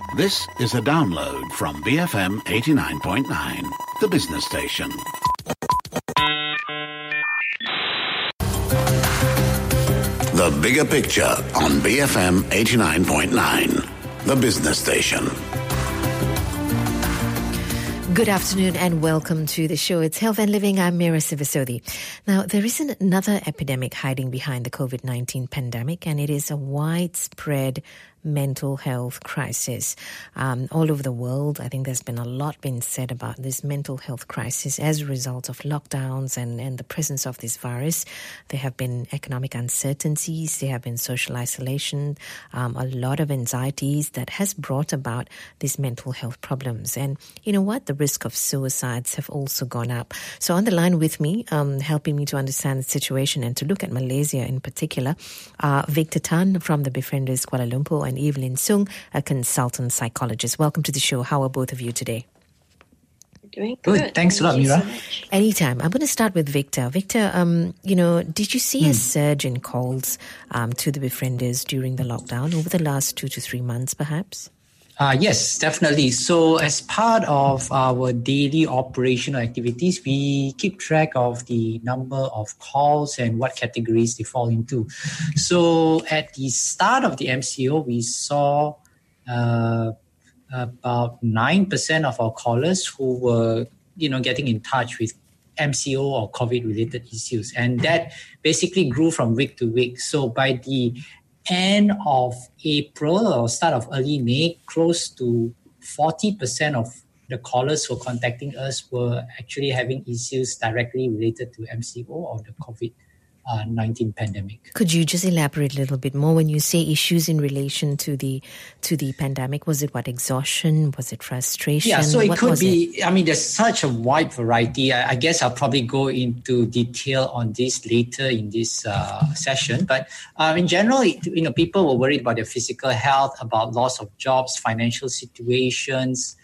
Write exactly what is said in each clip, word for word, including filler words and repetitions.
This is a download from B F M eighty-nine point nine, the business station. The bigger picture on B F M eighty-nine point nine, the business station. Good afternoon and welcome to the show. It's Health and Living. I'm Mira Sivasodi. Now, there is another epidemic hiding behind the COVID nineteen pandemic, and it is a widespread mental health crisis. Um, all over the world, I think there's been a lot been said about this mental health crisis as a result of lockdowns and, and the presence of this virus. There have been economic uncertainties, there have been social isolation, um, a lot of anxieties that has brought about these mental health problems. And you know what? The risk of suicides have also gone up. So on the line with me, um, helping me to understand the situation and to look at Malaysia in particular, uh, Victor Tan from the Befrienders Kuala Lumpur and Evelyn Sung, a consultant psychologist. Welcome to the show. How are both of you today? Doing good. Good. Thanks Thank a lot, Mira. So much. Anytime. I'm going to start with Victor. Victor, um, you know, did you see mm. a surge in calls um, to the Befrienders during the lockdown over the last two to three months, perhaps? Uh, yes, definitely. So as part of our daily operational activities, we keep track of the number of calls and what categories they fall into. So at the start of the M C O, we saw uh, about nine percent of our callers who were, you know, getting in touch with M C O or COVID-related issues. And that basically grew from week to week. So by the end of April or start of early May, close to forty percent of the callers who were contacting us were actually having issues directly related to M C O or the COVID nineteen pandemic. Could you just elaborate a little bit more when you say issues in relation to the to the pandemic? Was it what, exhaustion? Was it frustration? Yeah, so it what could be, it? I mean, there's such a wide variety. I, I guess I'll probably go into detail on this later in this uh, session. But um, in general, you know, people were worried about their physical health, about loss of jobs, financial situations.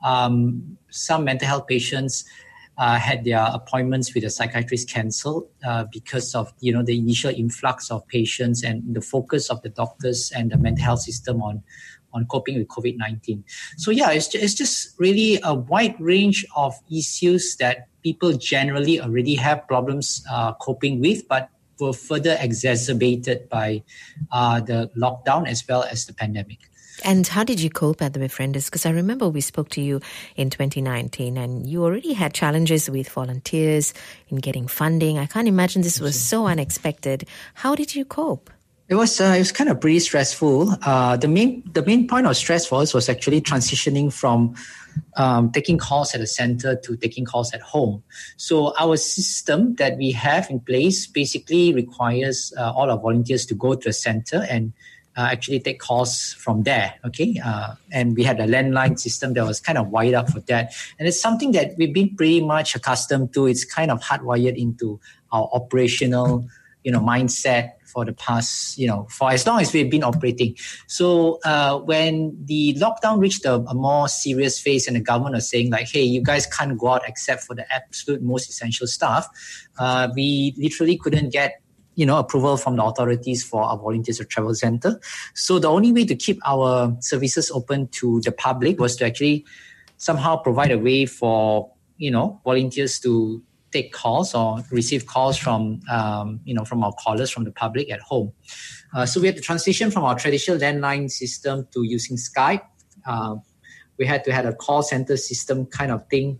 Um, some mental health patients Uh, had their appointments with a psychiatrist cancelled uh, because of, you know, the initial influx of patients and the focus of the doctors and the mental health system on, on coping with COVID nineteen. So yeah, it's, it's just really a wide range of issues that people generally already have problems uh, coping with, but were further exacerbated by uh, the lockdown as well as the pandemic. And how did you cope at the Befrienders? Because I remember we spoke to you in twenty nineteen and you already had challenges with volunteers in getting funding. I can't imagine this was so unexpected. How did you cope? It was uh, it was kind of pretty stressful. Uh, the main the main point of stress for us was actually transitioning from um, taking calls at a center to taking calls at home. So our system that we have in place basically requires uh, all our volunteers to go to a center and Uh, actually take calls from there, okay? Uh, and we had a landline system that was kind of wired up for that. And it's something that we've been pretty much accustomed to. It's kind of hardwired into our operational, you know, mindset for the past, you know, for as long as we've been operating. So uh, when the lockdown reached a, a more serious phase and the government was saying like, hey, you guys can't go out except for the absolute most essential stuff, uh, we literally couldn't get you know, approval from the authorities for our volunteers to travel center. So the only way to keep our services open to the public was to actually somehow provide a way for, you know, volunteers to take calls or receive calls from, um, you know, from our callers from the public at home. Uh, so we had to transition from our traditional landline system to using Skype. Uh, we had to have a call center system kind of thing,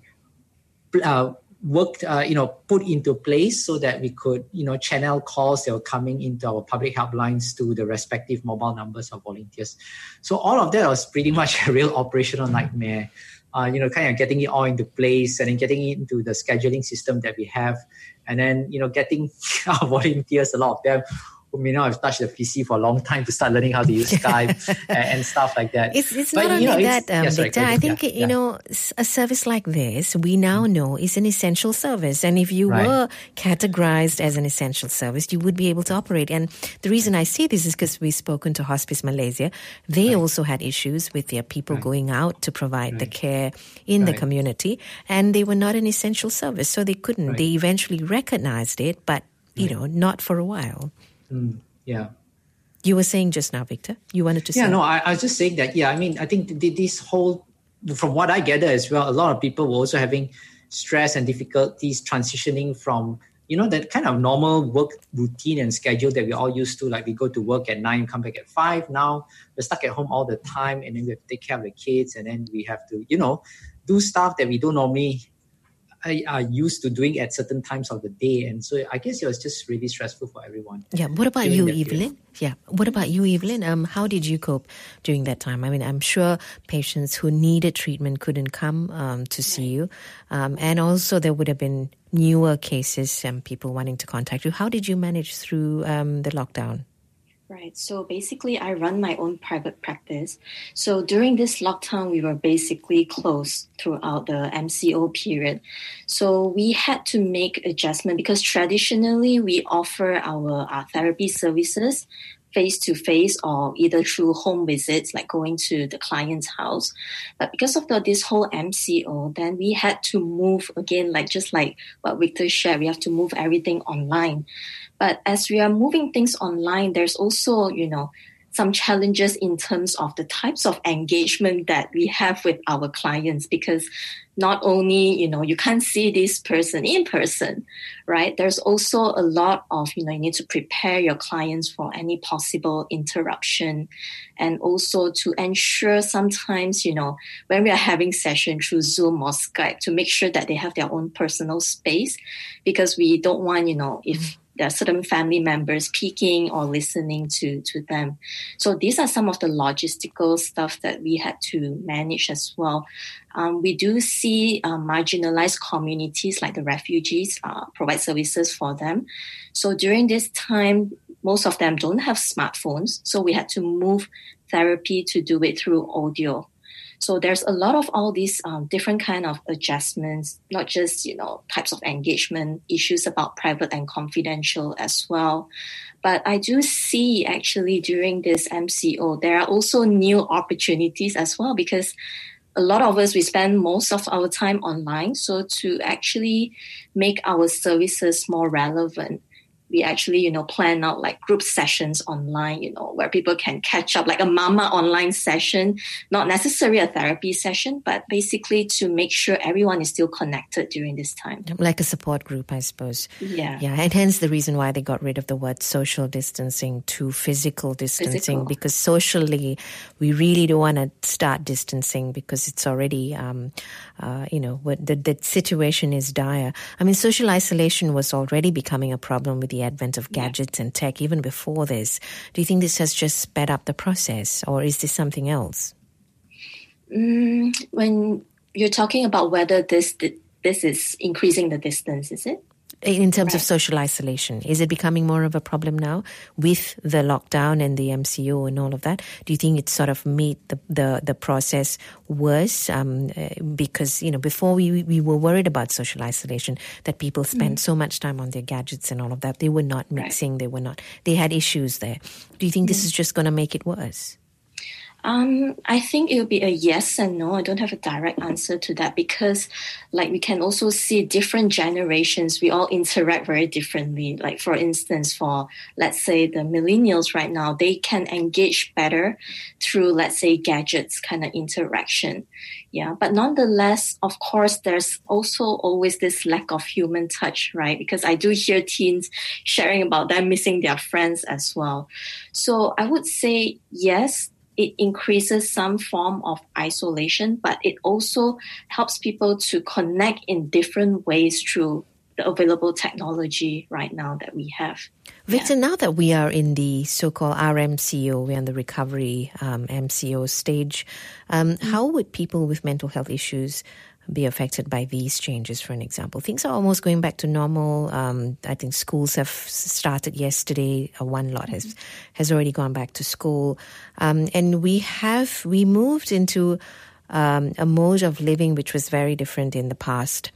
uh, worked, uh, you know, put into place so that we could, you know, channel calls that were coming into our public helplines to the respective mobile numbers of volunteers. So all of that was pretty much a real operational nightmare. Uh, you know, kind of getting it all into place and then getting it into the scheduling system that we have. And then, you know, getting our volunteers, a lot of them who may not have touched the P C for a long time to start learning how to use Skype and, and stuff like that. It's, it's but, not only know, that, um, yeah, sorry, Victor. I think, yeah, you yeah. know, a service like this, we now know is an essential service. And if you Right. were categorized as an essential service, you would be able to operate. And the reason I say this is because we've spoken to Hospice Malaysia. They Right. also had issues with their people Right. going out to provide the Right. care in the Right. community. And they were not an essential service. So they couldn't. Right. They eventually recognized it, but, you Right. know, not for a while. Mm, yeah. You were saying just now, Victor, you wanted to say. Yeah, no, I, I was just saying that, yeah, I mean, I think th- this whole, from what I gather as well, a lot of people were also having stress and difficulties transitioning from, you know, that kind of normal work routine and schedule that we're all used to. Like we go to work at nine, come back at five. Now we're stuck at home all the time, and then we have to take care of the kids, and then we have to, you know, do stuff that we don't normally are used to doing at certain times of the day. And so I guess it was just really stressful for everyone. Yeah. What about you, Evelyn? Yeah. What about you, Evelyn? Um, how did you cope during that time? I mean, I'm sure patients who needed treatment couldn't come um, to see you. Um, and also there would have been newer cases and people wanting to contact you. How did you manage through um, the lockdown? Right. So basically, I run my own private practice. So during this lockdown, we were basically closed throughout the M C O period. So we had to make adjustment because traditionally we offer our, our therapy services face-to-face or either through home visits, like going to the client's house. But because of the, this whole M C O, then we had to move again, like just like what Victor shared, we have to move everything online. But as we are moving things online, there's also, you know, some challenges in terms of the types of engagement that we have with our clients, because not only, you know, you can't see this person in person, right? There's also a lot of, you know, you need to prepare your clients for any possible interruption, and also to ensure sometimes, you know, when we are having session through Zoom or Skype, to make sure that they have their own personal space, because we don't want, you know, if there are certain family members peeking or listening to, to them. So these are some of the logistical stuff that we had to manage as well. Um, we do see uh, marginalized communities like the refugees uh, provide services for them. So during this time, most of them don't have smartphones. So we had to move therapy to do it through audio. So there's a lot of all these um, different kind of adjustments, not just, you know, types of engagement, issues about private and confidential as well. But I do see actually during this M C O, there are also new opportunities as well, because a lot of us, we spend most of our time online. So to actually make our services more relevant, we actually, you know, plan out like group sessions online, you know, where people can catch up, like a mama online session, not necessarily a therapy session, but basically to make sure everyone is still connected during this time. Like a support group, I suppose. Yeah. Yeah. And hence the reason why they got rid of the word social distancing to physical distancing, physical. Because socially we really don't want to start distancing because it's already, um, uh, you know, the, the situation is dire. I mean, social isolation was already becoming a problem with the advent of gadgets yeah. and tech even before this. Do you think this has just sped up the process, or is this something else? Mm, when you're talking about whether this this is increasing the distance, is it? In terms right. of social isolation, is it becoming more of a problem now with the lockdown and the M C O and all of that? Do you think it's sort of made the the, the process worse? Um, because, you know, before we we were worried about social isolation, that people spent mm. so much time on their gadgets and all of that. They were not mixing. Right. They were not. They had issues there. Do you think mm. this is just going to make it worse? Um, I think it will be a yes and no. I don't have a direct answer to that because, like, we can also see different generations. We all interact very differently. Like, for instance, for, let's say, the millennials right now, they can engage better through, let's say, gadgets kind of interaction. Yeah, but nonetheless, of course, there's also always this lack of human touch, right? Because I do hear teens sharing about them missing their friends as well. So I would say, yes, it increases some form of isolation, but it also helps people to connect in different ways through the available technology right now that we have. Victor, yeah. now that we are in the so-called R M C O, we're in the recovery um, M C O stage, um, mm-hmm. how would people with mental health issues be affected by these changes, for an example? Things are almost going back to normal. Um, I think schools have started yesterday. Uh, one lot has mm-hmm. has already gone back to school. Um, and we have, we moved into um, a mode of living which was very different in the past.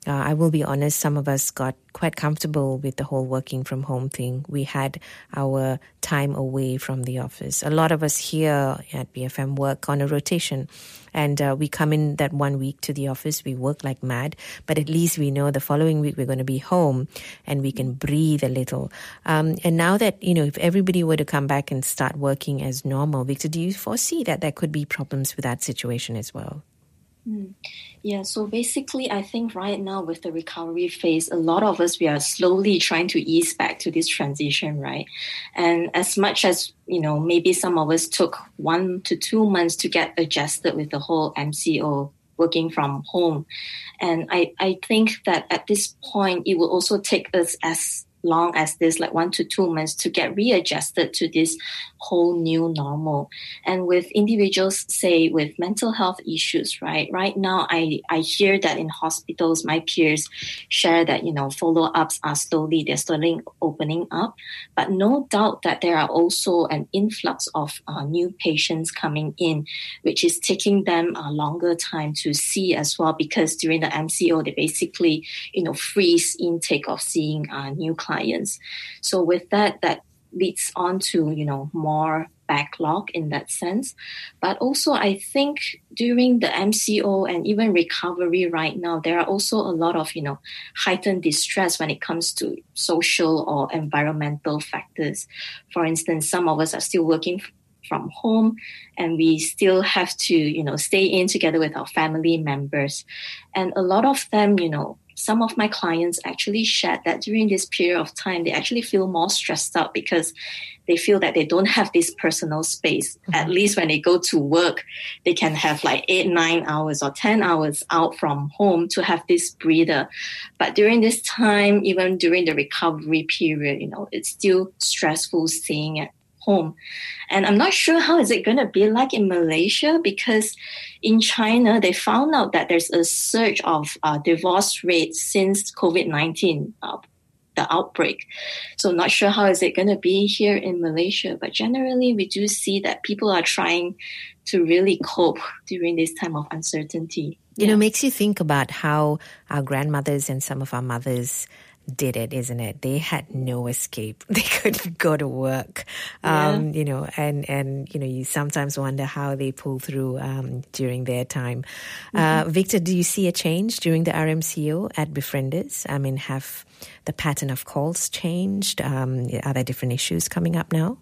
uh, I will be honest, some of us got quite comfortable with the whole working from home thing. We had our time away from the office. A lot of us here at B F M work on a rotation. And uh, we come in that one week to the office, we work like mad, but at least we know the following week we're going to be home and we can breathe a little. Um, and now that, you know, if everybody were to come back and start working as normal, Victor, do you foresee that there could be problems with that situation as well? Mm. Yeah, so basically, I think right now with the recovery phase, a lot of us, we are slowly trying to ease back to this transition, right? And as much as, you know, maybe some of us took one to two months to get adjusted with the whole M C O working from home. And I, I think that at this point, it will also take us as long as this, like one to two months to get readjusted to this whole new normal. And with individuals, say, with mental health issues, right? Right now, I, I hear that in hospitals, my peers share that, you know, follow-ups are slowly, they're slowly opening up. But no doubt that there are also an influx of uh, new patients coming in, which is taking them a longer time to see as well, because during the M C O, they basically, you know, freeze intake of seeing uh, new clients. So with that, that leads on to, you know, more backlog in that sense. But also, I think during the M C O and even recovery right now, there are also a lot of, you know, heightened distress when it comes to social or environmental factors. For instance, some of us are still working from home and we still have to, you know, stay in together with our family members. And a lot of them, you know, some of my clients actually shared that during this period of time, they actually feel more stressed out because they feel that they don't have this personal space. Mm-hmm. At least when they go to work, they can have like eight, nine hours or ten hours out from home to have this breather. But during this time, even during the recovery period, you know, it's still stressful staying at home. And I'm not sure how is it going to be like in Malaysia, because in China, they found out that there's a surge of uh, divorce rates since COVID nineteen, uh, the outbreak. So not sure how is it going to be here in Malaysia. But generally, we do see that people are trying to really cope during this time of uncertainty. You yeah. know, makes you think about how our grandmothers and some of our mothers did it, isn't it? They had no escape. They couldn't go to work, yeah. um, you know, and, and, you know, you sometimes wonder how they pull through um, during their time. Mm-hmm. Uh, Victor, do you see a change during the R M C O at Befrienders? I mean, have the pattern of calls changed? Um, are there different issues coming up now?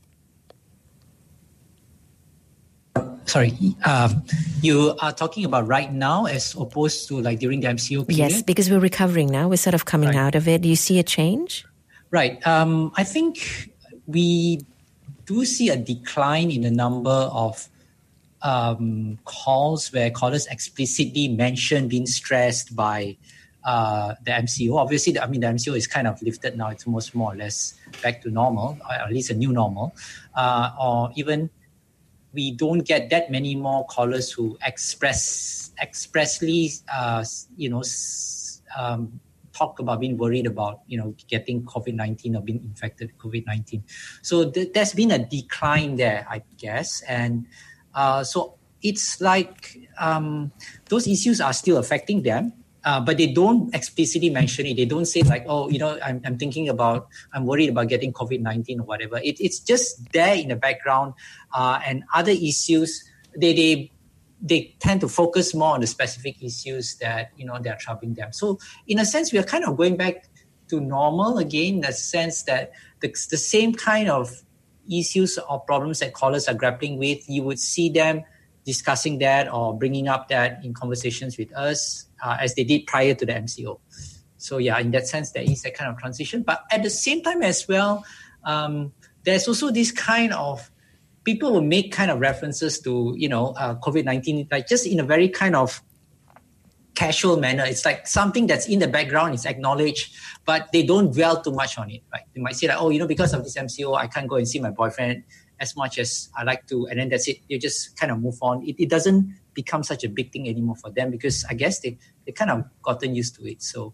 Sorry, uh, you are talking about right now as opposed to like during the M C O period? Yes, because we're recovering now. We're sort of coming right. out of it. Do you see a change? Right. Um, I think we do see a decline in the number of um, calls where callers explicitly mention being stressed by uh, the M C O. Obviously, the, I mean, the M C O is kind of lifted now. It's almost more or less back to normal, or at least a new normal. Uh, or even we don't get that many more callers who express expressly, uh, you know, um, talk about being worried about, you know, getting COVID nineteen or being infected with COVID nineteen. So th- there's been a decline there, I guess. And uh, so it's like um, those issues are still affecting them. Uh, but they don't explicitly mention it. They don't say like, oh, you know, I'm, I'm thinking about, I'm worried about getting COVID nineteen or whatever. It, it's just there in the background. Uh, and other issues, they, they they tend to focus more on the specific issues that, you know, they're troubling them. So in a sense, we are kind of going back to normal again, in the sense that the, the same kind of issues or problems that callers are grappling with, you would see them discussing that or bringing up that in conversations with us uh, as they did prior to the M C O. So yeah, in that sense, there is that kind of transition. But at the same time as well, um, there's also this kind of, people will make kind of references to, you know, uh, COVID nineteen, like just in a very kind of casual manner. It's like something that's in the background, is acknowledged, but they don't dwell too much on it, right? They might say like, oh, you know, because of this M C O, I can't go and see my boyfriend as much as I like to, and then that's it. You just kind of move on. It, it doesn't become such a big thing anymore for them because I guess they they kind of gotten used to it. So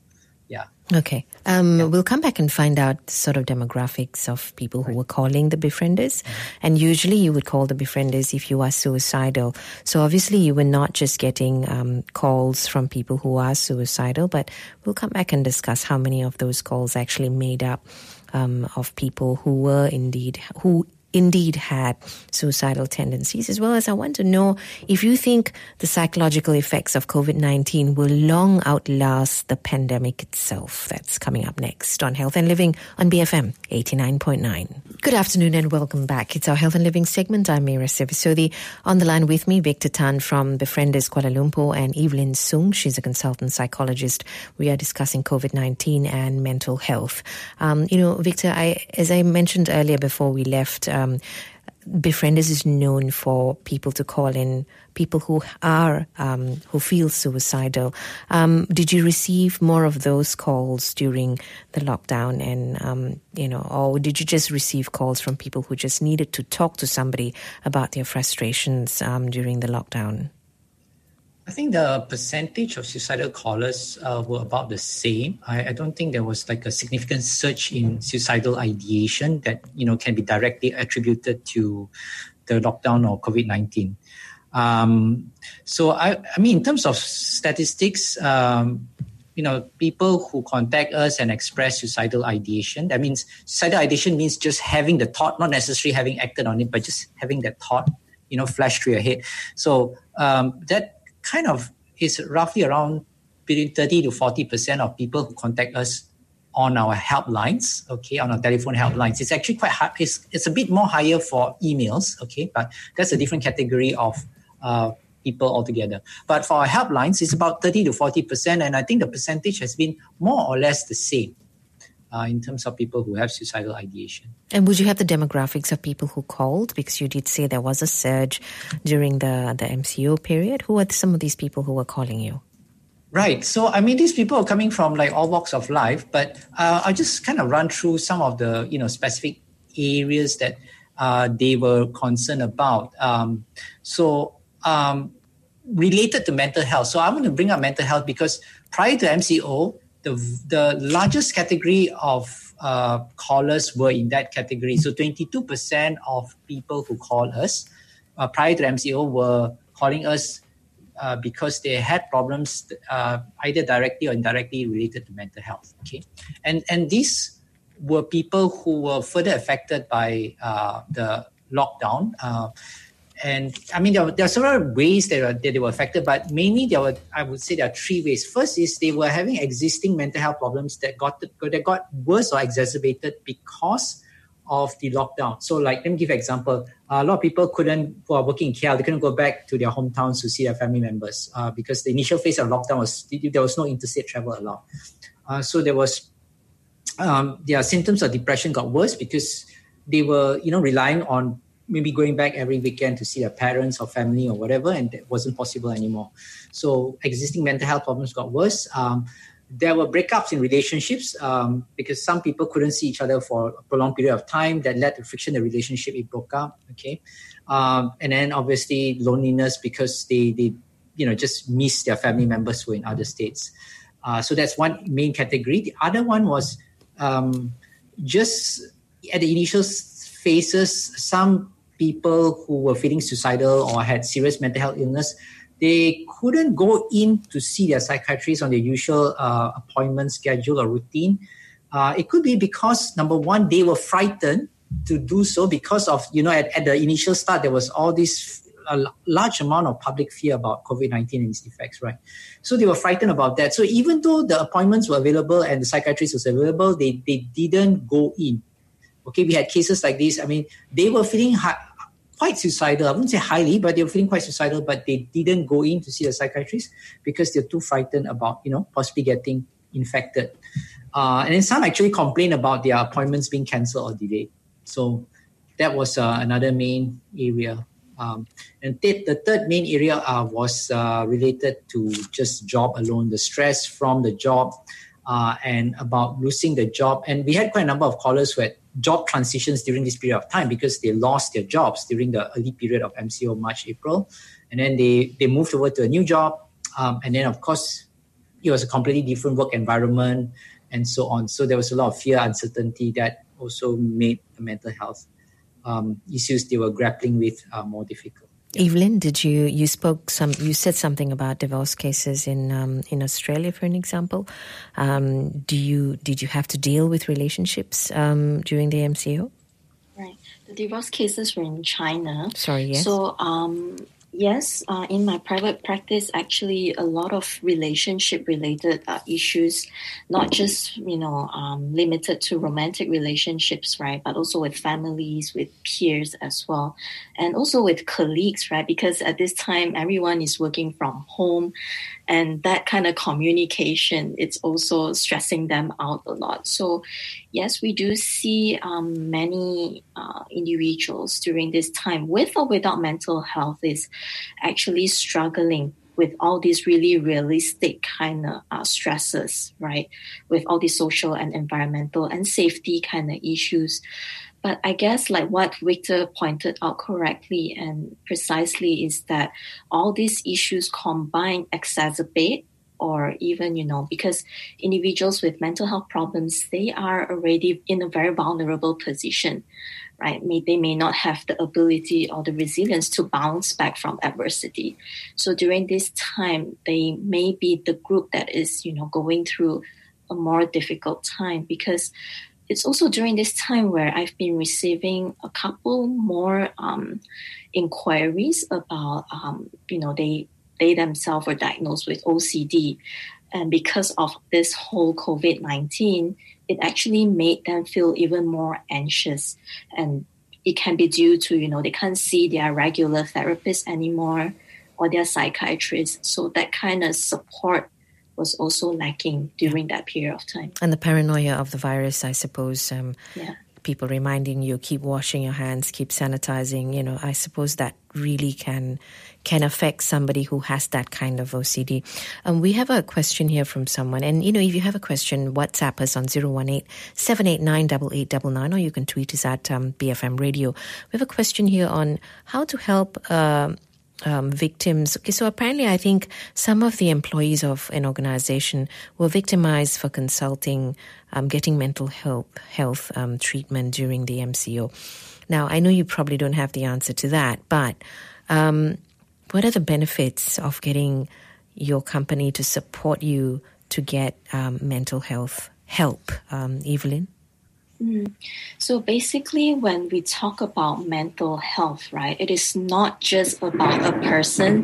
Yeah. Okay. Um, Yeah. We'll come back and find out sort of demographics of people who Right. were calling the befrienders. Mm-hmm. And usually you would call the befrienders if you are suicidal. So obviously you were not just getting um, calls from people who are suicidal, but we'll come back and discuss how many of those calls actually made up um, of people who were indeed, who indeed had suicidal tendencies, as well as I want to know if you think the psychological effects of COVID nineteen will long outlast the pandemic itself. That's coming up next on Health and Living on B F M eighty-nine point nine. Good afternoon and welcome back. It's our Health and Living segment. I'm Mira Sivisodi. On the line with me, Victor Tan from Befrienders Kuala Lumpur and Evelyn Sung. She's a consultant psychologist. We are discussing COVID nineteen and mental health. Um, you know, Victor, I, as I mentioned earlier before we left, um, Befrienders is known for people to call in, people who are, um, who feel suicidal. Um, did you receive more of those calls during the lockdown and, um, you know, or did you just receive calls from people who just needed to talk to somebody about their frustrations um, during the lockdown? I think the percentage of suicidal callers uh, were about the same. I, I don't think there was like a significant surge in suicidal ideation that, you know, can be directly attributed to the lockdown or COVID nineteen. Um, so, I, I mean, in terms of statistics, um, you know, people who contact us and express suicidal ideation, that means suicidal ideation means just having the thought, not necessarily having acted on it, but just having that thought, you know, flash through your head. So um, that kind of is roughly around between thirty to forty percent of people who contact us on our helplines, okay, on our telephone helplines. It's actually quite high. It's, it's a bit more higher for emails, okay, but that's a different category of uh, people altogether. But for our helplines, it's about thirty to forty percent, and I think the percentage has been more or less the same uh, in terms of people who have suicidal ideation. And would you have the demographics of people who called? Because you did say there was a surge during the, the M C O period. Who are some of these people who were calling you? Right. So, I mean, these people are coming from like all walks of life, but uh, I'll just kind of run through some of the, you know, specific areas that uh, they were concerned about. Um, so, um, related to mental health. So, I'm going to bring up mental health because prior to M C O, the the largest category of uh, callers were in that category. So, twenty-two percent of people who call us uh, prior to M C O were calling us Uh, because they had problems uh, either directly or indirectly related to mental health. Okay, and and these were people who were further affected by uh, the lockdown. Uh, and I mean, there, were, there are several ways that, are, that they were affected, but mainly there were, I would say, there are three ways. First is they were having existing mental health problems that got that got worse or exacerbated because of the lockdown. So, like, let me give an example. Uh, a lot of people couldn't, who are working in K L, they couldn't go back to their hometowns to see their family members uh, because the initial phase of lockdown was, there was no interstate travel allowed. Uh, so there was, um, their symptoms of depression got worse because they were, you know, relying on maybe going back every weekend to see their parents or family or whatever, and that wasn't possible anymore. So existing mental health problems got worse. Um, There were breakups in relationships um, because some people couldn't see each other for a prolonged period of time. That led to friction in the relationship. It broke up. Okay, um, and then obviously loneliness because they they you know just missed their family members who were in other states. Uh, so that's one main category. The other one was um, just at the initial phases, some people who were feeling suicidal or had serious mental health illness, they couldn't go in to see their psychiatrist on their usual uh, appointment schedule or routine. Uh, it could be because, number one, they were frightened to do so because of, you know, at, at the initial start, there was all this a large amount of public fear about COVID nineteen and its effects, right? So they were frightened about that. So even though the appointments were available and the psychiatrist was available, they, they didn't go in. Okay, we had cases like this. I mean, they were feeling high, quite suicidal. I wouldn't say highly, but they were feeling quite suicidal, but they didn't go in to see a psychiatrist because they're too frightened about, you know, possibly getting infected. Uh, and then some actually complained about their appointments being cancelled or delayed. So that was uh, another main area. Um, and th- the third main area uh, was uh, related to just job alone, the stress from the job uh, and about losing the job. And we had quite a number of callers who had job transitions during this period of time because they lost their jobs during the early period of M C O, March, April. And then they, they moved over to a new job. Um, and then, of course, it was a completely different work environment and so on. So there was a lot of fear, uncertainty that also made the mental health um, issues they were grappling with uh, more difficult. Yeah. Evelyn, did you you spoke some you said something about divorce cases in um, in Australia, for an example. Um, do you did you have to deal with relationships um, during the M C O? Right, the divorce cases were in China. Sorry, yes. So um, yes, uh, in my private practice, actually, a lot of relationship-related uh, issues, not just you know um, limited to romantic relationships, right, but also with families, with peers as well, and also with colleagues, right, because at this time everyone is working from home, and that kind of communication, it's also stressing them out a lot. So yes, we do see um, many uh, individuals during this time, with or without mental health, is actually struggling with all these really realistic kind of uh, stresses, right? With all these social and environmental and safety kind of issues. But I guess like what Victor pointed out correctly and precisely is that all these issues combined exacerbate, or even, you know, because individuals with mental health problems, they are already in a very vulnerable position, right? May, they may not have the ability or the resilience to bounce back from adversity. So during this time, they may be the group that is, you know, going through a more difficult time, because it's also during this time where I've been receiving a couple more um, inquiries about, um, you know, they they themselves were diagnosed with O C D. And because of this whole covid nineteen, it actually made them feel even more anxious. And it can be due to, you know, they can't see their regular therapist anymore or their psychiatrist. So that kind of support was also lacking during that period of time. And the paranoia of the virus, I suppose. Um, yeah. People reminding you, keep washing your hands, keep sanitizing. You know, I suppose that really can can affect somebody who has that kind of O C D. Um, we have a question here from someone. And, you know, if you have a question, WhatsApp us on zero one eight, seven eight nine, eight eight nine nine, or you can tweet us at um, B F M Radio. We have a question here on how to help Uh, Um, victims. Okay, so apparently I think some of the employees of an organization were victimized for consulting, um, getting mental health, health um, treatment during the M C O. Now, I know you probably don't have the answer to that, but um, what are the benefits of getting your company to support you to get um, mental health help, um, Evelyn? Mm. So basically, when we talk about mental health, right, it is not just about a person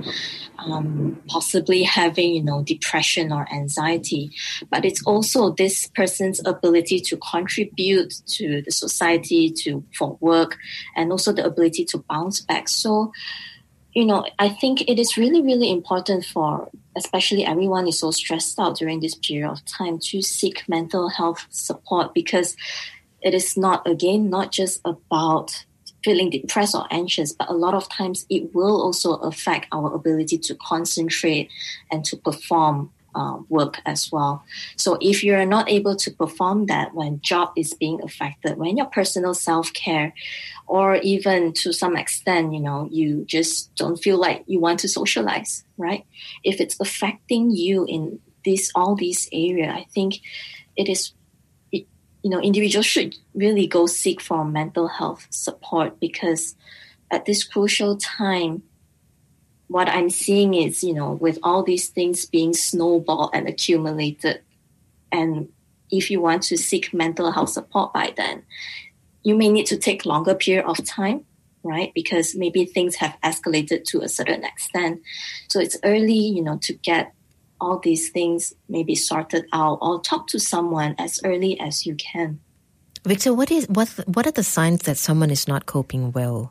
um, possibly having, you know, depression or anxiety, but it's also this person's ability to contribute to the society, to for work, and also the ability to bounce back. So, you know, I think it is really, really important for, especially everyone is so stressed out during this period of time, to seek mental health support, because it is not, again, not just about feeling depressed or anxious, but a lot of times it will also affect our ability to concentrate and to perform uh, work as well. So if you're not able to perform that when job is being affected, when your personal self-care, or even to some extent, you know, you just don't feel like you want to socialize, right? If it's affecting you in this all these areas, I think it is, you know, individuals should really go seek for mental health support, because at this crucial time, what I'm seeing is, you know, with all these things being snowballed and accumulated, and if you want to seek mental health support by then, you may need to take longer period of time, right? Because maybe things have escalated to a certain extent. So it's early, you know, to get all these things maybe sorted out, or talk to someone as early as you can. Victor, what is what what are the signs that someone is not coping well?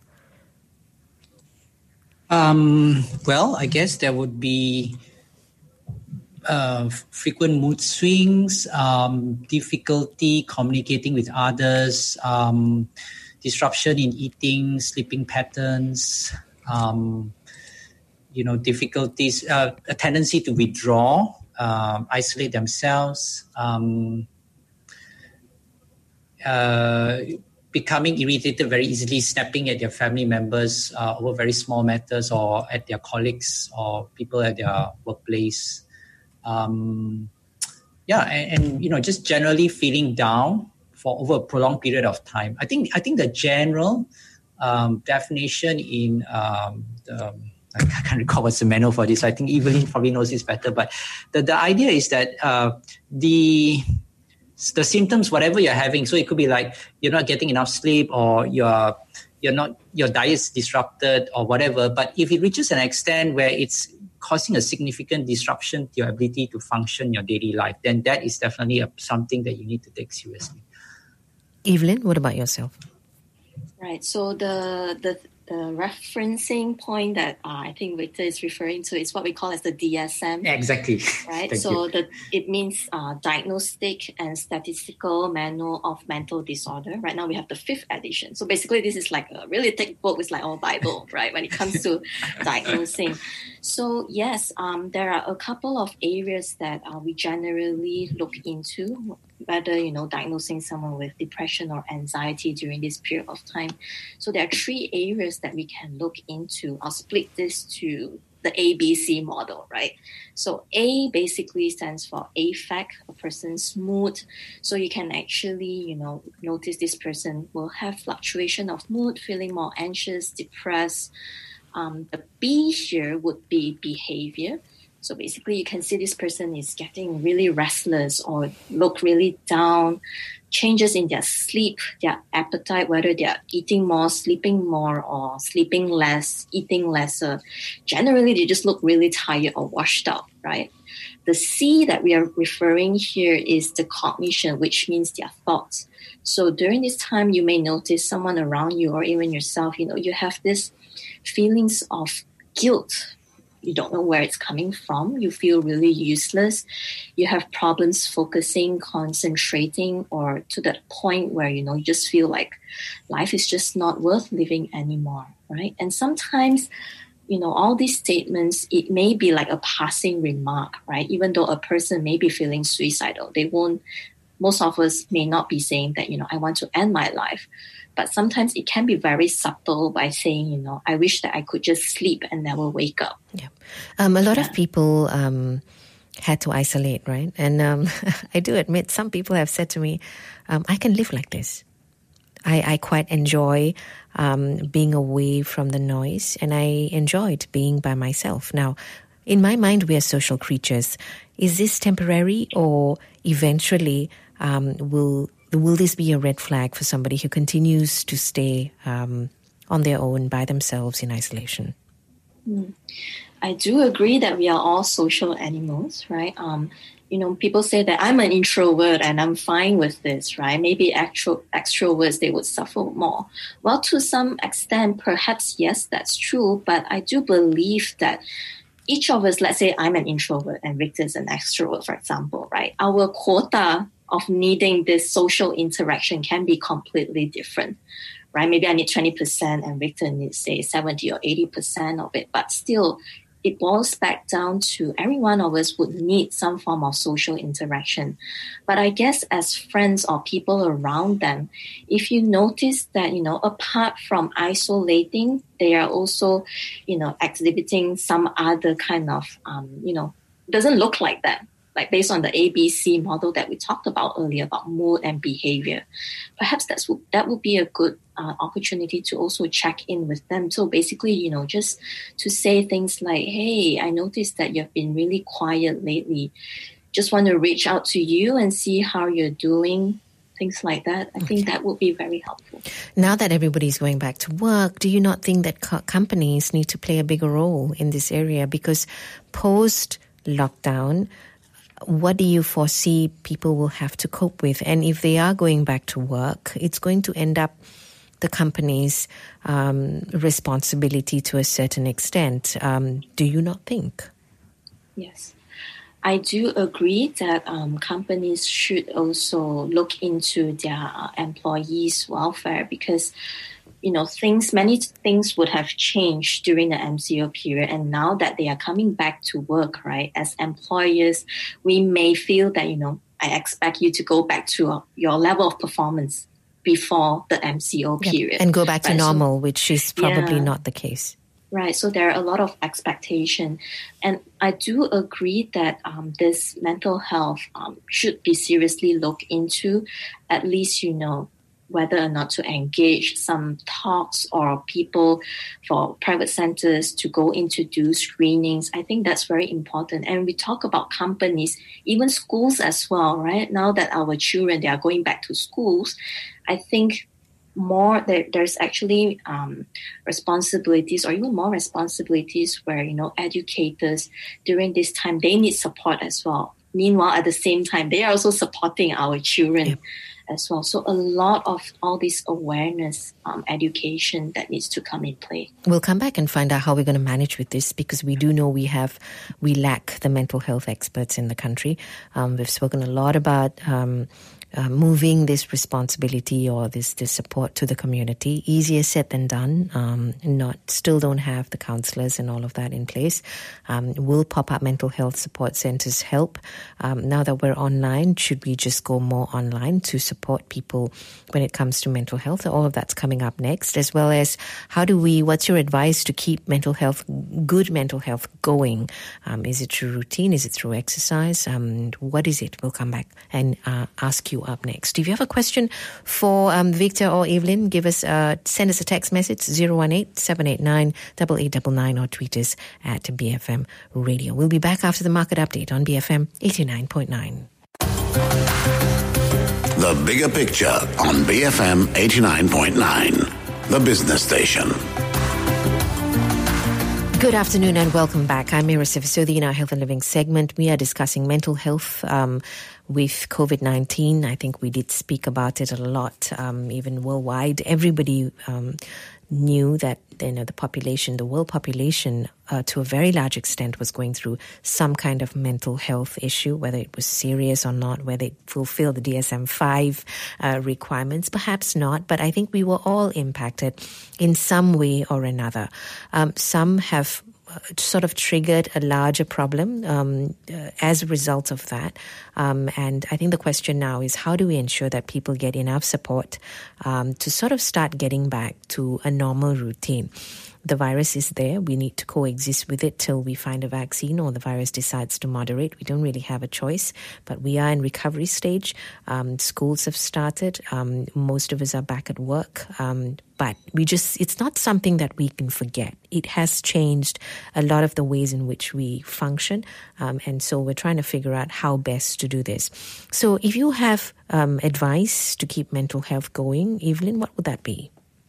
Um, well, I guess there would be uh, frequent mood swings, um, difficulty communicating with others, um, disruption in eating, sleeping patterns, um, you know, difficulties, uh, a tendency to withdraw, um, isolate themselves, um, uh, becoming irritated very easily, snapping at their family members uh, over very small matters, or at their colleagues or people at their workplace, Um, yeah, and, and, you know, just generally feeling down for over a prolonged period of time. I think I think the general um, definition in um, the, I can't recall what's the manual for this. I think Evelyn probably knows this better. But the, the idea is that uh, the the symptoms, whatever you're having, so it could be like you're not getting enough sleep, or you're you're not your diet's disrupted, or whatever. But if it reaches an extent where it's causing a significant disruption to your ability to function your daily life, then that is definitely a, something that you need to take seriously. Evelyn, what about yourself? Right. So the the the referencing point that uh, I think Victor is referring to is what we call as the D S M. Exactly. Right. Thank so you. the it means uh, Diagnostic and Statistical Manual of Mental Disorder. Right now we have the fifth edition. So basically this is like a really thick book. It's like our Bible, right, when it comes to diagnosing. So yes, um, there are a couple of areas that uh, we generally look into, whether, you know, diagnosing someone with depression or anxiety during this period of time. So there are three areas that we can look into. I'll split this to the A B C model, right? So A basically stands for affect, a person's mood. So you can actually, you know, notice this person will have fluctuation of mood, feeling more anxious, depressed. Um, the B here would be behavior. So basically, you can see this person is getting really restless or look really down, changes in their sleep, their appetite, whether they're eating more, sleeping more, or sleeping less, eating lesser. Generally, they just look really tired or washed out, right? The C that we are referring here is the cognition, which means their thoughts. So during this time, you may notice someone around you or even yourself, you know, you have this feelings of guilt. You don't know where it's coming from. You feel really useless. You have problems focusing, concentrating, or to that point where, you know, you just feel like life is just not worth living anymore, right? And sometimes, you know, all these statements, it may be like a passing remark, right? Even though a person may be feeling suicidal, they won't, most of us may not be saying that, you know, I want to end my life. But sometimes it can be very subtle by saying, you know, I wish that I could just sleep and never wake up. Yeah. Um, a lot Yeah. of people um, had to isolate, right? And um, I do admit some people have said to me, um, I can live like this. I, I quite enjoy um, being away from the noise, and I enjoyed being by myself. Now, in my mind, we are social creatures. Is this temporary, or eventually um, will will this be a red flag for somebody who continues to stay um, on their own by themselves in isolation? Mm. I do agree that we are all social animals, right? Um, you know, people say that I'm an introvert and I'm fine with this, right? Maybe extro- extroverts, they would suffer more. Well, to some extent, perhaps, yes, that's true. But I do believe that each of us, let's say I'm an introvert and Victor is an extrovert, for example, right? Our quota of needing this social interaction can be completely different, right? Maybe I need twenty percent and Victor needs, say, seventy or eighty percent of it. But still, it boils back down to every one of us would need some form of social interaction. But I guess as friends or people around them, if you notice that, you know, apart from isolating, they are also, you know, exhibiting some other kind of, um, you know, doesn't look like that. Like based on the A B C model that we talked about earlier about mood and behavior, perhaps that's that would be a good uh, opportunity to also check in with them. So basically, you know, just to say things like, hey, I noticed that you've been really quiet lately. Just want to reach out to you and see how you're doing. Things like that. I think that would be very helpful. Now that everybody's going back to work, do you not think that co- companies need to play a bigger role in this area? Because post-lockdown, what do you foresee people will have to cope with? And if they are going back to work, it's going to end up the company's um, responsibility to a certain extent. Um, do you not think? Yes. I do agree that um, companies should also look into their uh, employees' welfare because, you know, things, many things would have changed during the M C O period. And now that they are coming back to work, right, as employers, we may feel that, you know, I expect you to go back to uh, your level of performance before the M C O period. Yep. And go back to right? normal, so, which is probably yeah. not the case. Right, so there are a lot of expectation, and I do agree that um, this mental health um, should be seriously looked into. At least, you know, whether or not to engage some talks or people for private centers to go in to do screenings. I think that's very important. And we talk about companies, even schools as well, right? Now that our children, they are going back to schools, I think more there, there's actually um, responsibilities or even more responsibilities where, you know, educators during this time, they need support as well. Meanwhile, at the same time, they are also supporting our children yeah. as well. So a lot of all this awareness, um, education that needs to come in play. We'll come back and find out how we're going to manage with this, because we do know we have, we lack the mental health experts in the country. Um, we've spoken a lot about um, Uh, moving this responsibility or this, this support to the community. Easier said than done. Um, not still don't have the counsellors and all of that in place. Um, will pop-up mental health support centres help? Um, now that we're online, should we just go more online to support people when it comes to mental health? All of that's coming up next, as well as how do we, what's your advice to keep mental health, good mental health going? Um, is it through routine? Is it through exercise? Um, what is it? We'll come back and uh, ask you up next. If you have a question for um, Victor or Evelyn, give us uh, send us a text message zero one eight, seven eight nine, eight eight nine nine or tweet us at B F M Radio. We'll be back after the market update on B F M eighty-nine point nine. The Bigger Picture on B F M eighty-nine point nine, the business station. Good afternoon and welcome back. I'm Mira Sivasodi in our Health and Living segment. We are discussing mental health um, with COVID nineteen. I think we did speak about it a lot, um, even worldwide. Everybody um, knew that, you know, the population, the world population, uh, to a very large extent was going through some kind of mental health issue, whether it was serious or not, whether it fulfilled the D S M five uh, requirements, perhaps not. But I think we were all impacted in some way or another. Um, some have sort of triggered a larger problem um, uh, as a result of that. Um, and I think the question now is, how do we ensure that people get enough support um, to sort of start getting back to a normal routine? The virus is there. We need to coexist with it till we find a vaccine or the virus decides to moderate. We don't really have a choice, but we are in recovery stage. Um, schools have started. Um, most of us are back at work. Um, but we just, it's not something that we can forget. It has changed a lot of the ways in which we function. Um, and so we're trying to figure out how best to do this. So if you have um, advice to keep mental health going, Evelyn, what would that be?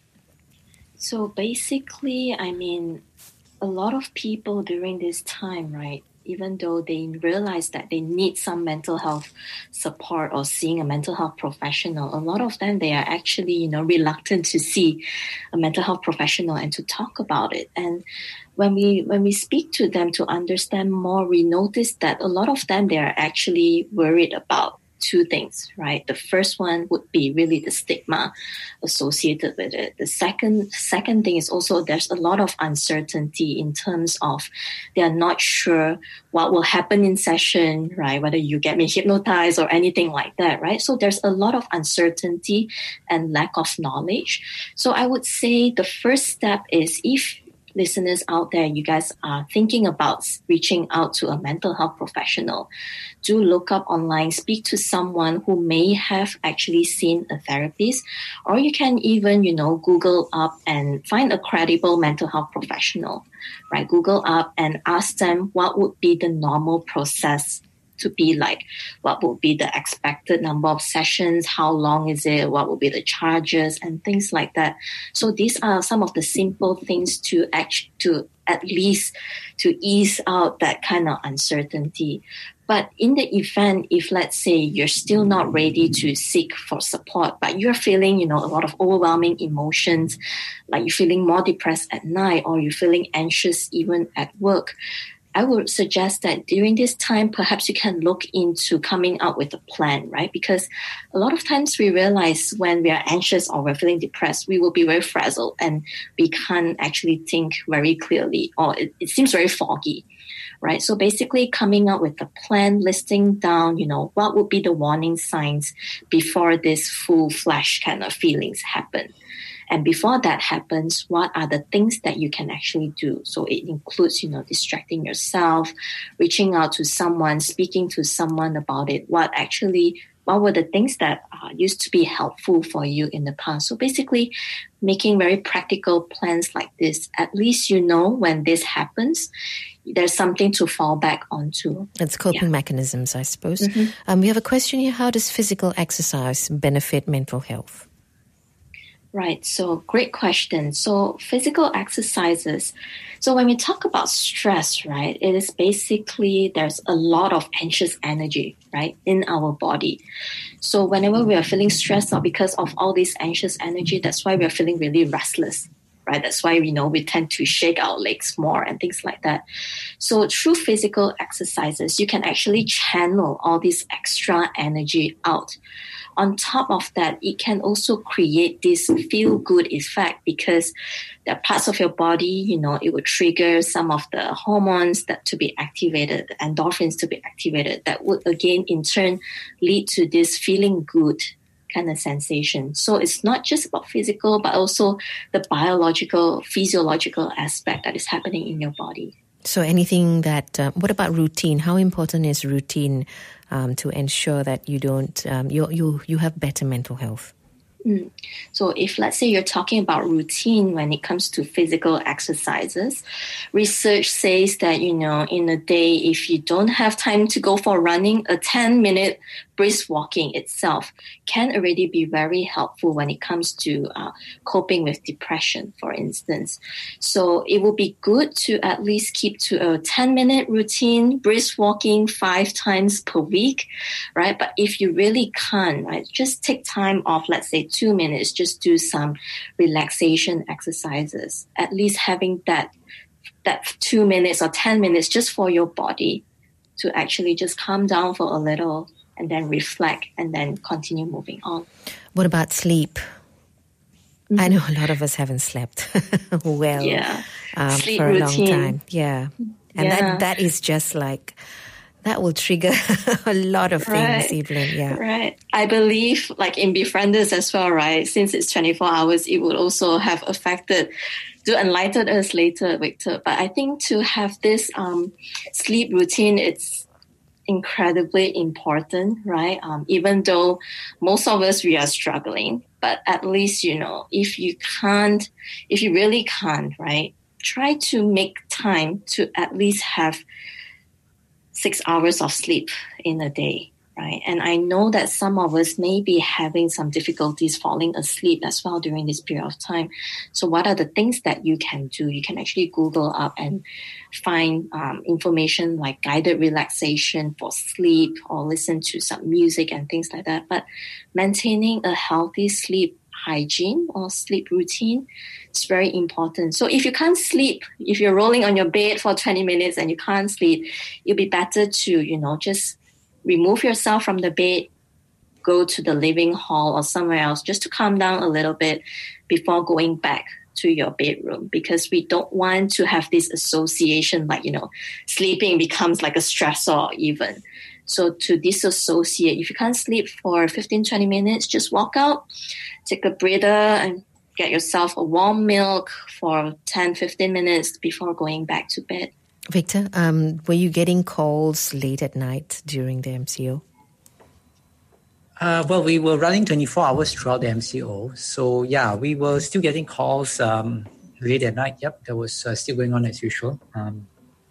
So basically, I mean, a lot of people during this time, right, even though they realize that they need some mental health support or seeing a mental health professional, a lot of them, they are actually, you know, reluctant to see a mental health professional and to talk about it. And when we when we speak to them to understand more, we notice that a lot of them, they are actually worried about two things, right? The first one would be really the stigma associated with it. The second second thing is also there's a lot of uncertainty in terms of they are not sure what will happen in session, right? Whether you get me hypnotized or anything like that, right? So there's a lot of uncertainty and lack of knowledge. So I would say the first step is, if listeners out there, you guys are thinking about reaching out to a mental health professional, do look up online, speak to someone who may have actually seen a therapist, or you can even, you know, Google up and find a credible mental health professional, right? Google up and ask them what would be the normal process to be like, what would be the expected number of sessions, how long is it, what would be the charges, and things like that. So these are some of the simple things to act, to at least to ease out that kind of uncertainty. But in the event, if let's say you're still not ready to seek for support, but you're feeling, you know, a lot of overwhelming emotions, like you're feeling more depressed at night, or you're feeling anxious even at work, I would suggest that during this time, perhaps you can look into coming out with a plan, right? Because a lot of times we realize when we are anxious or we're feeling depressed, we will be very frazzled and we can't actually think very clearly, or it, it seems very foggy, right? So basically coming out with a plan, listing down, you know, what would be the warning signs before this full-fledged kind of feelings happen. And before that happens, what are the things that you can actually do? So it includes, you know, distracting yourself, reaching out to someone, speaking to someone about it. What actually, what were the things that uh, used to be helpful for you in the past? So basically making very practical plans like this. At least you know when this happens, there's something to fall back onto. It's coping yeah. mechanisms, I suppose. Mm-hmm. Um, we have a question here. How does physical exercise benefit mental health? Right. So great question. So physical exercises. So when we talk about stress, right, it is basically there's a lot of anxious energy, right, in our body. So whenever we are feeling stressed out because of all this anxious energy, that's why we are feeling really restless, right? That's why we know we tend to shake our legs more and things like that. So through physical exercises, you can actually channel all this extra energy out. On top of that, it can also create this feel-good effect because there are parts of your body, you know, it will trigger some of the hormones that to be activated, the endorphins to be activated, that would again in turn lead to this feeling good kind of sensation. So it's not just about physical, but also the biological, physiological aspect that is happening in your body. So anything that, uh, what about routine? How important is routine um, to ensure that you don't, um, you, you, you have better mental health? Mm. So if, let's say, you're talking about routine when it comes to physical exercises, research says that, you know, in a day, if you don't have time to go for running, a ten-minute brisk walking itself can already be very helpful when it comes to uh, coping with depression, for instance. So it would be good to at least keep to a ten-minute routine, brisk walking five times per week, right? But if you really can't, right, just take time off, let's say two minutes, just do some relaxation exercises. At least having that that two minutes or ten minutes just for your body to actually just calm down for a little and then reflect and then continue moving on. What about sleep? Mm-hmm. I know a lot of us haven't slept well yeah. um, sleep for a routine. long time. Yeah. And yeah. that that is just like, that will trigger a lot of things, right. Evelyn. Yeah. Right. I believe like in Befrienders as well, right? Since it's twenty-four hours, it would also have affected, to enlighten us later, Victor. But I think to have this um, sleep routine, it's incredibly important, right? Um, even though most of us, we are struggling, but at least, you know, if you can't, if you really can't, right, try to make time to at least have six hours of sleep in a day, right? And I know that some of us may be having some difficulties falling asleep as well during this period of time. So what are the things that you can do? You can actually Google up and find um, information like guided relaxation for sleep or listen to some music and things like that. But maintaining a healthy sleep hygiene or sleep routine is very important. So if you can't sleep, if you're rolling on your bed for twenty minutes and you can't sleep, it'll be better to, you know, just remove yourself from the bed, go to the living hall or somewhere else just to calm down a little bit before going back to your bedroom, because we don't want to have this association like, you know, sleeping becomes like a stressor even. So to disassociate, if you can't sleep for fifteen, twenty minutes, just walk out, take a breather and get yourself a warm milk for ten, fifteen minutes before going back to bed. Victor, um, were you getting calls late at night during the M C O? Uh, well, we were running twenty-four hours throughout the M C O. So, yeah, we were still getting calls um, late at night. Yep, that was uh, still going on as usual. Um,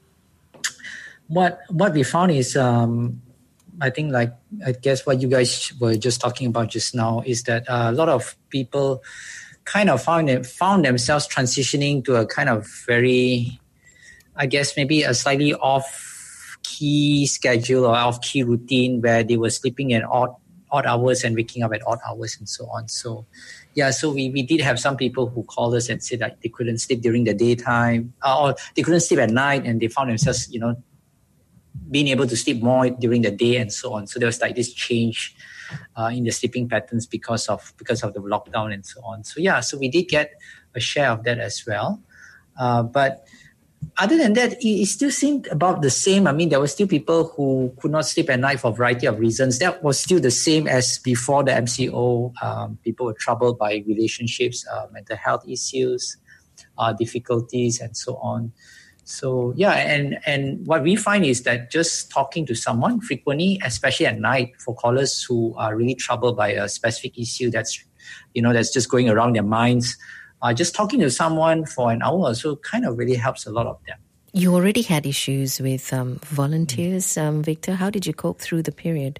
what what we found is, um, I think, like, I guess what you guys were just talking about just now is that uh, a lot of people kind of found it, found themselves transitioning to a kind of very, I guess, maybe a slightly off-key schedule or off-key routine where they were sleeping at odd odd hours and waking up at odd hours and so on. So, yeah, so we, we did have some people who called us and said that they couldn't sleep during the daytime uh, or they couldn't sleep at night, and they found themselves, you know, being able to sleep more during the day and so on. So there was like this change uh, in the sleeping patterns because of because of the lockdown and so on. So, yeah, so we did get a share of that as well. Uh, but other than that, it, it still seemed about the same. I mean, there were still people who could not sleep at night for a variety of reasons. That was still the same as before the M C O. Um, people were troubled by relationships, uh, mental health issues, uh, difficulties, and so on. So, yeah, and, and what we find is that just talking to someone frequently, especially at night, for callers who are really troubled by a specific issue that's, you know, that's just going around their minds, Uh, just talking to someone for an hour or so kind of really helps a lot of them. You already had issues with um, volunteers, um, Victor. How did you cope through the period?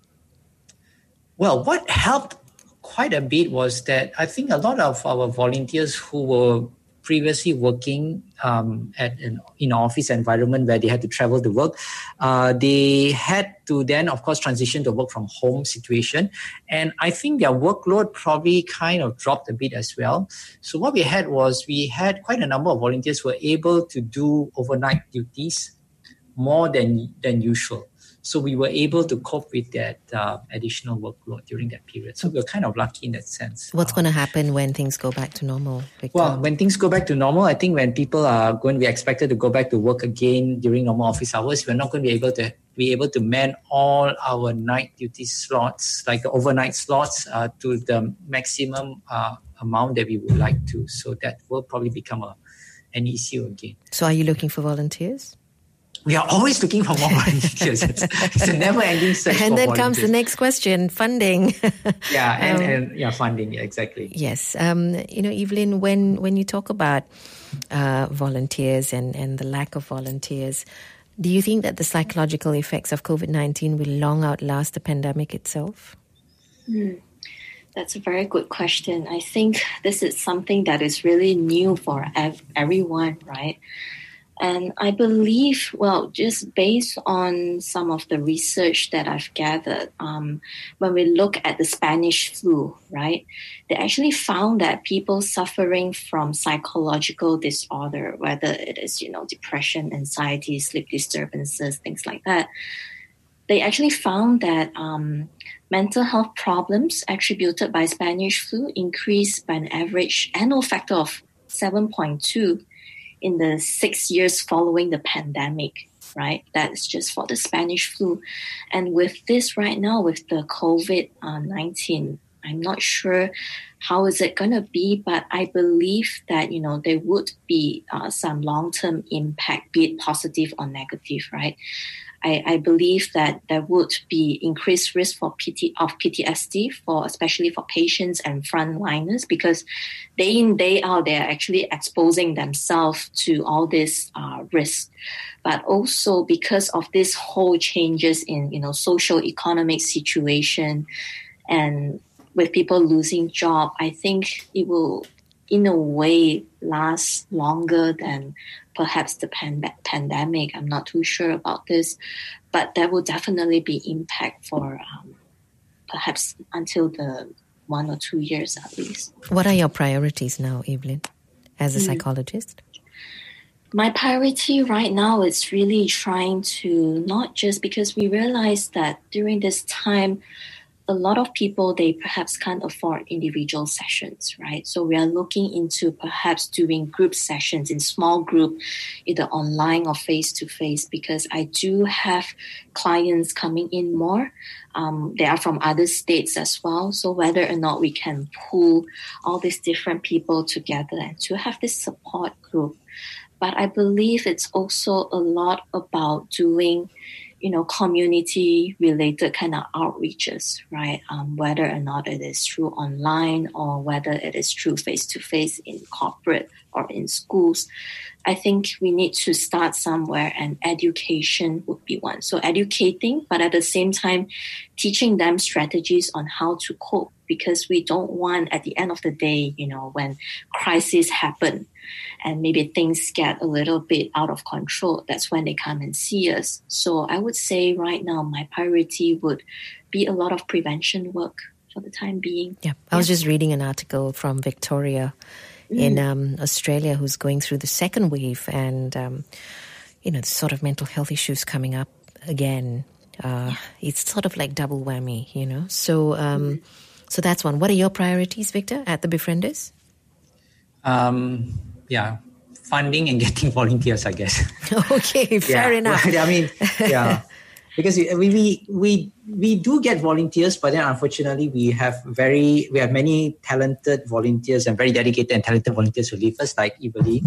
Well, what helped quite a bit was that I think a lot of our volunteers who were previously working um, at an in an office environment where they had to travel to work, uh, they had to then, of course, transition to work from home situation. And I think their workload probably kind of dropped a bit as well. So what we had was we had quite a number of volunteers who were able to do overnight duties more than than usual. So we were able to cope with that uh, additional workload during that period. So we were kind of lucky in that sense. What's uh, going to happen when things go back to normal, Victor? Well, when things go back to normal, I think when people are going to be expected to go back to work again during normal office hours, we're not going to be able to be able to man all our night duty slots, like the overnight slots, uh, to the maximum uh, amount that we would like to. So that will probably become a, an issue again. So are you looking for volunteers? We are always looking for more volunteers. It's, it's a never-ending search And for then volunteers. comes the next question, funding. Yeah, and, um, and yeah, funding, yeah, exactly. Yes. Um, you know, Evelyn, when, when you talk about uh, volunteers and, and the lack of volunteers, do you think that the psychological effects of COVID nineteen will long outlast the pandemic itself? Hmm. That's a very good question. I think this is something that is really new for ev- everyone, right? And I believe, well, just based on some of the research that I've gathered, um, when we look at the Spanish flu, right, they actually found that people suffering from psychological disorder, whether it is, you know, depression, anxiety, sleep disturbances, things like that, they actually found that um, mental health problems attributed by Spanish flu increased by an average annual factor of seven point two in the six years following the pandemic, right? That's just for the Spanish flu. And with this right now, with the COVID nineteen, I'm not sure how is it going to be, but I believe that, you know, there would be uh, some long-term impact, be it positive or negative, right? I, I believe that there would be increased risk for P T of P T S D, for especially for patients and frontliners, because day in, day out, they're actually exposing themselves to all this uh, risk. But also because of this whole changes in, you know, social economic situation and with people losing job, I think it will, in a way, last longer than perhaps the pan- pandemic. I'm not too sure about this, but there will definitely be impact for um, perhaps until the one or two years at least. What are your priorities now, Evelyn, as a mm. psychologist? My priority right now is really trying to not just because we realize that during this time, a lot of people, they perhaps can't afford individual sessions, right? So we are looking into perhaps doing group sessions in small group, either online or face-to-face, because I do have clients coming in more. Um, they are from other states as well. So whether or not we can pull all these different people together and to have this support group. But I believe it's also a lot about doing, you know, community-related kind of outreaches, right? Um, whether or not it is through online or whether it is through face-to-face in corporate or in schools. I think we need to start somewhere, and education would be one. So educating, but at the same time, teaching them strategies on how to cope, because we don't want, at the end of the day, you know, when crises happen and maybe things get a little bit out of control, that's when they come and see us. So I would say right now, my priority would be a lot of prevention work for the time being. Yeah, I was yeah. just reading an article from Victoria mm. in um, Australia, who's going through the second wave, and, um, you know, the sort of mental health issues coming up again. Uh, yeah. It's sort of like double whammy, you know. So, um, mm. so that's one. What are your priorities, Victor, at the Befrienders? Um, yeah, funding and getting volunteers, I guess. Okay, fair yeah. enough. I mean, yeah. Because we, we we we do get volunteers, but then unfortunately we have very we have many talented volunteers and very dedicated and talented volunteers who leave us, like Evelyn.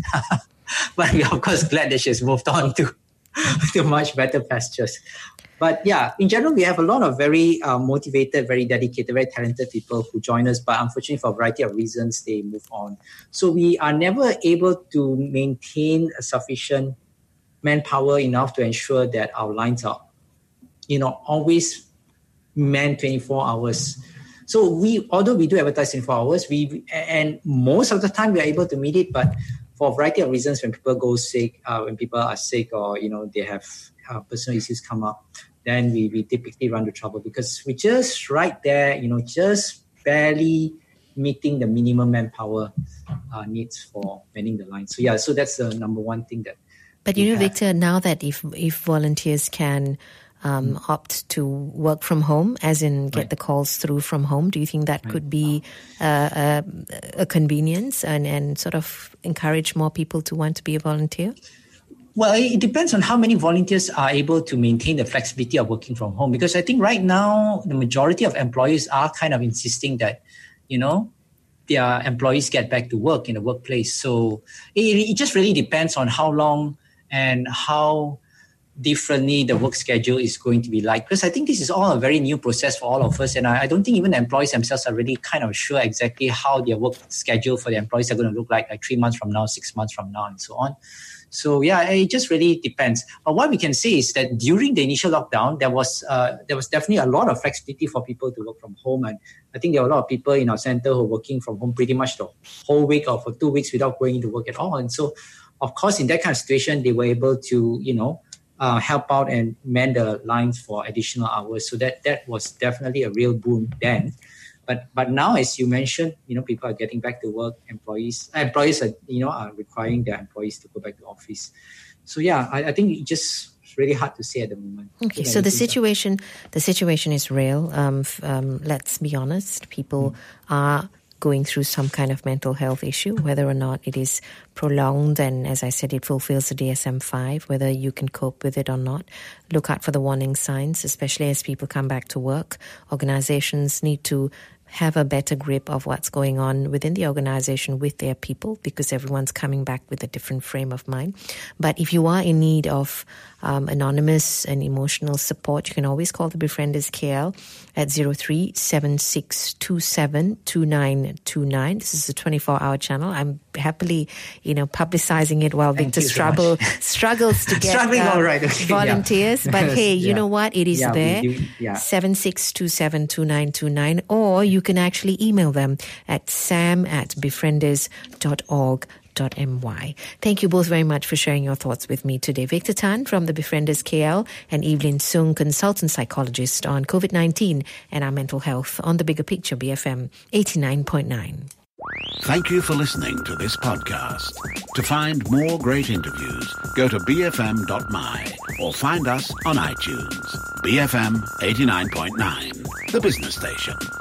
But we are of course glad that she has moved on to to much better pastures. But yeah, in general, we have a lot of very uh, motivated, very dedicated, very talented people who join us. But unfortunately, for a variety of reasons, they move on. So we are never able to maintain a sufficient manpower enough to ensure that our lines are, you know, always manned twenty-four hours. So we, although we do advertise twenty-four hours, we and most of the time we are able to meet it. But for a variety of reasons, when people go sick, uh, when people are sick, or you know they have uh, personal issues come up, then we, we typically run into trouble because we just right there, you know, just barely meeting the minimum manpower uh, needs for manning the line. So yeah, so that's the number one thing that. But you know, have. Victor, now that if if volunteers can um, mm. opt to work from home, as in get right. the calls through from home, do you think that right. could be uh, a, a convenience and, and sort of encourage more people to want to be a volunteer? Well, it depends on how many volunteers are able to maintain the flexibility of working from home. Because I think right now, the majority of employers are kind of insisting that, you know, their employees get back to work in the workplace. So it, it just really depends on how long and how differently the work schedule is going to be like. Because I think this is all a very new process for all of us. And I, I don't think even the employees themselves are really kind of sure exactly how their work schedule for the employees are going to look like, like three months from now, six months from now, and so on. So yeah, it just really depends. But what we can say is that during the initial lockdown, there was uh, there was definitely a lot of flexibility for people to work from home. And I think there were a lot of people in our center who were working from home pretty much the whole week or for two weeks without going to work at all. And so, of course, in that kind of situation, they were able to, you know, uh, help out and man the lines for additional hours. So that that was definitely a real boon then. But but now, as you mentioned, you know, people are getting back to work. Employees employees are, you know, are requiring their employees to go back to office. So yeah, I, I think it just it's really hard to say at the moment. Okay, so the situation are. the situation is real. Um, um, let's be honest. People mm. are going through some kind of mental health issue, whether or not it is prolonged and, as I said, it fulfills the D S M five, whether you can cope with it or not. Look out for the warning signs, especially as people come back to work. Organizations need to have a better grip of what's going on within the organization with their people, because everyone's coming back with a different frame of mind. But if you are in need of um, anonymous and emotional support, you can always call the Befrienders K L at zero three seven six two seven two nine two nine. This is a twenty-four hour channel. I'm happily, you know, publicizing it while Thank Victor struggle, so struggles to get uh, all right. okay, volunteers. Yeah. But hey, you yeah. know what? It is yeah, there. Yeah. seven six two seven two nine two nine. Or you can actually email them at sam at befrienders dot org dot m y. Thank you both very much for sharing your thoughts with me today. Victor Tan from the Befrienders K L and Evelyn Sung, consultant psychologist on COVID nineteen and our mental health on The Bigger Picture, B F M eighty-nine point nine. Thank you for listening to this podcast. To find more great interviews, go to b f m dot m y or find us on iTunes. B F M eighty-nine point nine, the business station.